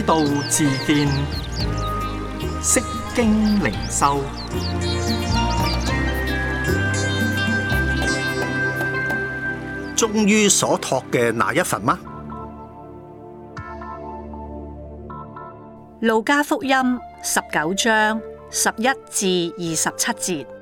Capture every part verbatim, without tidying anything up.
道自見，釋經靈修。 忠於所託嘅那一份嗎？ 路加福音十九章十一至二十七節，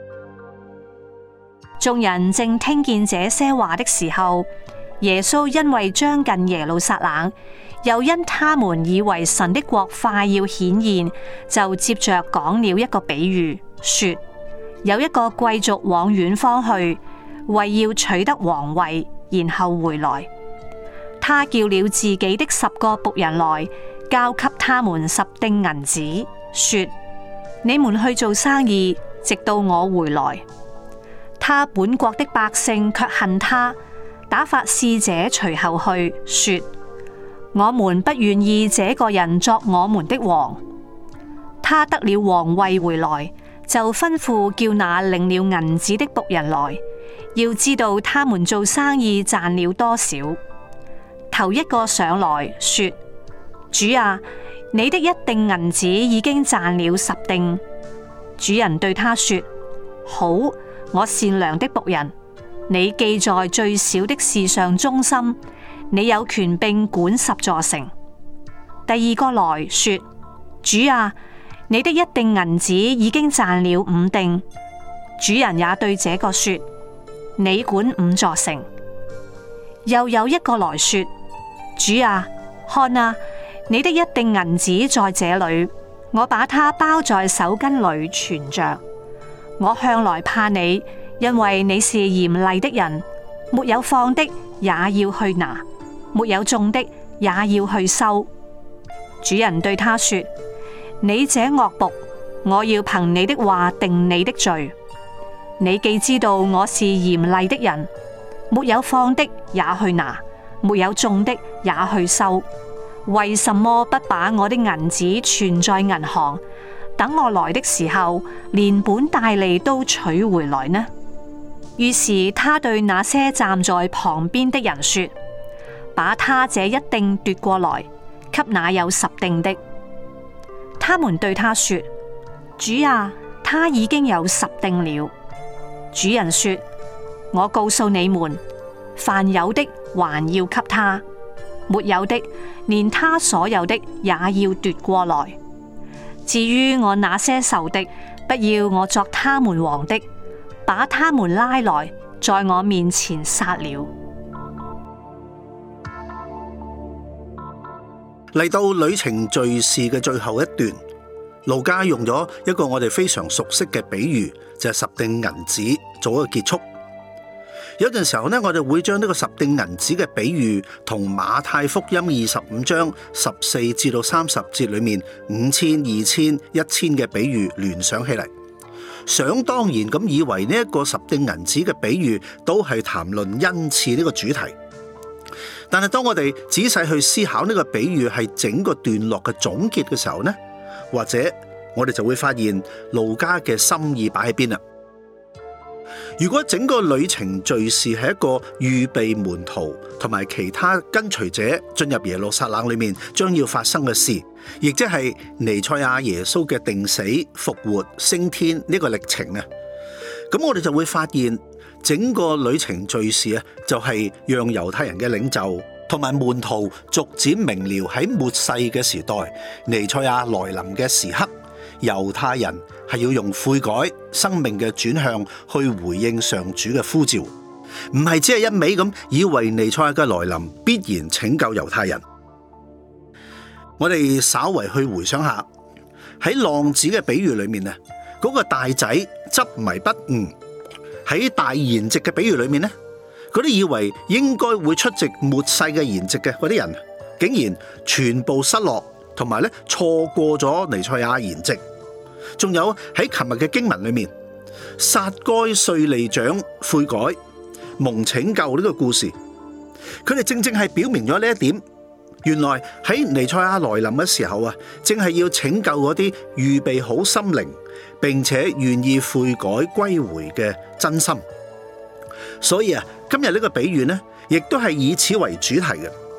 眾人正聽見這些話的時候，耶穌因為將近耶路撒冷，又因他們以為神的國快要顯現，就接着講了一個比喻，說：有一個貴族往遠方去，為要取得皇位，然後回來。他叫了自己的十個僕人來，交給他們十錠銀子，說：你們去做生意，直到我回來。他本國的百姓卻恨他，打發使者隨後去，說：我們不願意這個人作我們的王。他得了皇位回來，就吩咐叫那領了銀子的僕人來，要知道他們做生意賺了多少。頭一個上來說：主啊，你的一錠銀子已經賺了十錠。主人對他說：好，我善良的僕人，你既在最小的事上忠心，你有權並管十座城。第二個來說：主啊，你的一錠銀子已經賺了五錠。主人也對這個說：你管五座城。又有一個來說：主啊，看啊，你的一錠銀子在這裏，我把它包在手巾裏存着。我向來怕你，因為你是嚴厲的人，沒有放的也要去拿，沒有種的也要去收。主人對他說：你這惡僕，我要憑你的話定你的罪。你既知道我是嚴厲的人，沒有放的也去拿，沒有種的也去收，為什麼不把我的銀子存在銀行，等我來的時候，連本帶利都取回來呢？於是他對那些站在旁邊的人說：把他這一錠奪過來，給那有十錠的。他們對他說：主啊，他已經有十錠了。主人說：我告訴你們，凡有的還要給他，沒有的連他所有的也要奪過來。至於我那些仇敵，不要我作他們王的，把他們拉來，在我面前殺了。 嚟到旅程敘事嘅最後一段，路加用咗一個我哋非常熟悉嘅比喻，就係十錠銀子做一個結束。有陣時候呢，我哋會將呢個十錠銀子嘅比喻同馬太福音二十五章十四至到三十節裏面五千、二千、一千嘅比喻聯想起嚟，想當然咁以為呢一個十錠銀子嘅比喻都係談論恩賜呢個主題。但係當我哋仔細去思考呢個比喻係整個段落嘅總結嘅時候呢，或者我哋就會發現路加嘅心意擺喺邊啦。如果整個旅程敘事係一個預備門徒同埋其他跟隨者進入耶路撒冷裏面將要發生嘅事，亦即係彌賽亞耶穌嘅定死、復活、升天呢個歷程啊，咁我哋就會發現整個旅程敘事啊，就係讓猶太人嘅領袖同埋門徒逐漸明了喺末世嘅時代，彌賽亞來臨嘅時刻，猶太人係要用悔改生命嘅轉向去回應上主嘅呼召，唔係只係一味咁以為彌賽亞嘅來臨必然拯救猶太人。我哋稍為去回想下喺浪子嘅比喻裏面啊，嗰個大仔執迷不悟；喺大筵席嘅比喻裏面呢，嗰啲以為應該會出席末世嘅筵席嘅嗰啲人，竟然全部失落，同埋咧錯過咗彌賽亞筵席。仲有喺琴日嘅經文裏面，撒該稅吏長悔改蒙拯救呢個故事，佢哋正正係表明咗呢一點。原來喺彌賽亞來臨嘅時候啊，正係要拯救嗰啲預備好心靈並且願意悔改歸回嘅真心。所以啊，今日呢個比喻呢，亦都係以此為主題嘅。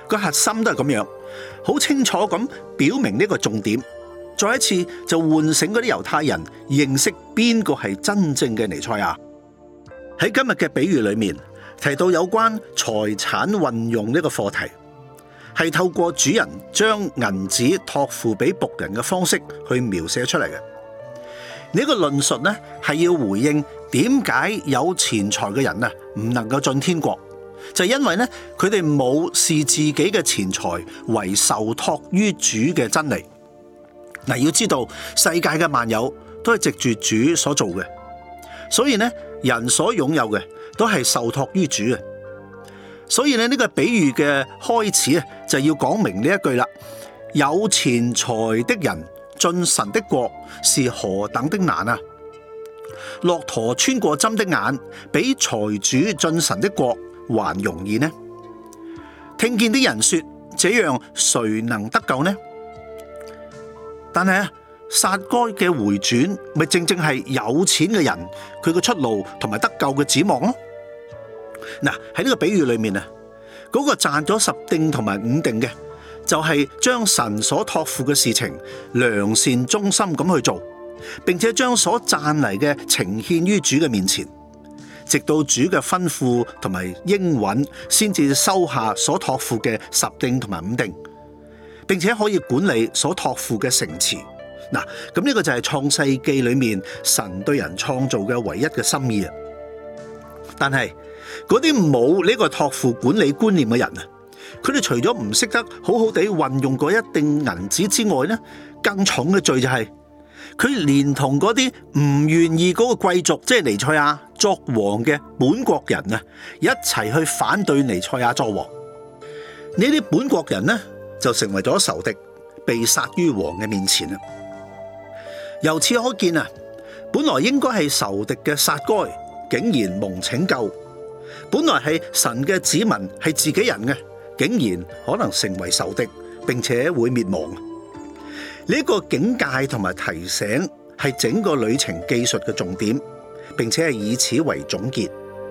個核心都係咁樣，好清楚咁表明呢個重點。再一次就喚醒嗰啲猶太人認識邊個係真正嘅彌賽亞。喺今日嘅比喻裏面提到有關財產運用呢個課題，係透過主人將銀子託付俾僕人嘅方式去描寫出嚟嘅。呢個論述呢係要回應點解有錢財嘅人啊唔能夠進天國，就係因為呢佢哋冇視自己嘅錢財為受託於主嘅真理。嗱，要知道世界嘅萬有都係藉住主所做嘅，所以呢人所擁有嘅都係受託於主嘅。所以呢呢個比喻嘅開始啊就要講明呢一句啦：有錢財的人進神的國是何等的難啊！駱駝穿過針的眼，比財主進神的國還容易呢？聽見啲人說，這樣誰能得救呢？但係啊，撒該嘅回轉咪正正係有錢嘅人佢嘅出路同埋得救嘅指望咯。嗱，喺呢個比喻裏面啊，嗰個賺咗十錠同埋五錠嘅，就係將神所託付嘅事情良善忠心咁去做，並且將所賺嚟嘅呈獻於主嘅面前，直到主嘅吩咐同埋應允，先至收下所託付嘅十錠同埋五錠，並且可以管理所託付嘅城池。嗱，咁呢個就係創世記裏面神對人創造嘅唯一嘅心意啊！但係嗰啲冇呢個託付管理觀念嘅人啊，佢哋除咗唔識得好好地運用嗰一錠銀子之外呢，更重嘅罪就係佢連同嗰啲唔願意嗰個貴族，即係彌賽亞作王嘅本國人啊，一齊去反對彌賽亞作王。呢啲本國人呢，就成為咗仇敵，被殺於王嘅面前啊！由此可見啊，本來應該係仇敵嘅撒該，竟然蒙拯救；本來係神嘅子民，係自己人嘅，竟然可能成為仇敵，並且會滅亡。呢個警戒同埋提醒係整個旅程記述嘅重點，並且係以此為總結。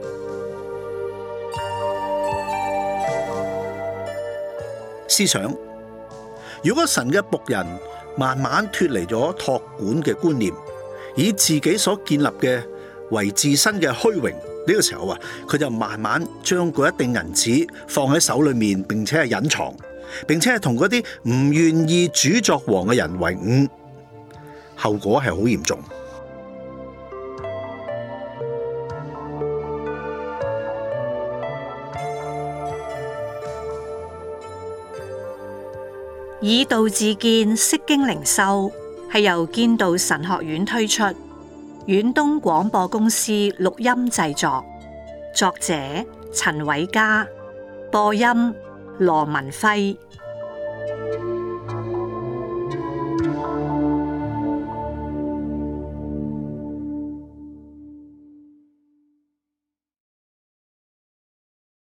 思想，如果神嘅僕人慢慢脫離咗託管嘅觀念，以自己所建立嘅為自身嘅虛榮，呢個時候啊，佢就慢慢將嗰一錠銀子放喺手裏面，並且係隱藏，並且係同嗰啲唔願意主作王嘅人為伍，後果係好嚴重。 以道自見，釋經靈修係由建道神學院推出，遠東廣播公司錄音製作，作者陳偉嘉，播音羅文輝。